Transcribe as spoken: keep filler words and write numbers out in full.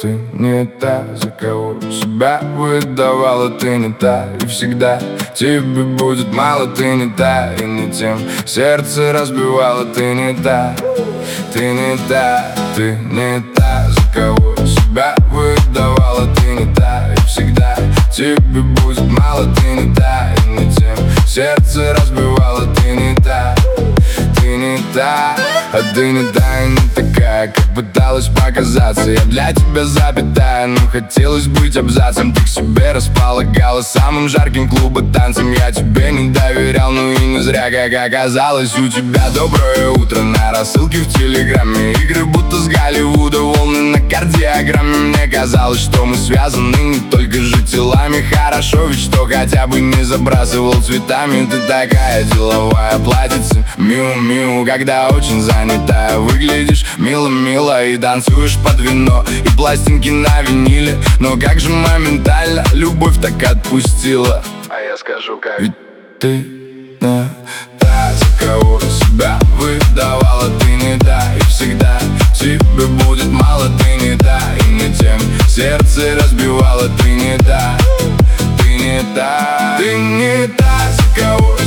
Ты не та, за кого себя выдавала. Ты не та, и всегда тебе будет мало. Ты не та, и не тем сердце разбивала. Ты не та, ты не та, ты не та, за кого себя выдавала. Ты не та, и всегда тебе будет мало. Ты не та, и не тем сердце разбивала. Ты не та, ты не та, а ты не та и не такая, как пыталась показаться. Я для тебя запятая, но хотелось быть абзацем. Ты к себе располагала самым жарким клуба танцем. Я тебе не доверял, ну и не зря, как оказалось. У тебя доброе утро на рассылке в телеграме. Игры будто с Голливуда, волны на кардиограмме. Мне казалось, что мы связаны не только же телами. Хорошо ведь, что хотя бы не забрасывал цветами. Ты такая деловая платьице, миу-миу, когда очень занятая. Выглядишь мило-мило и танцуешь под вино и пластинки на виниле. Но как же моментально любовь так отпустила. А я скажу как: ведь ты не та, за кого себя выдавала. Ты не та, и всегда тебе будет мало. Ты не та, и не тем сердце разбивала. Ты не та, ты не та, ты не та, за кого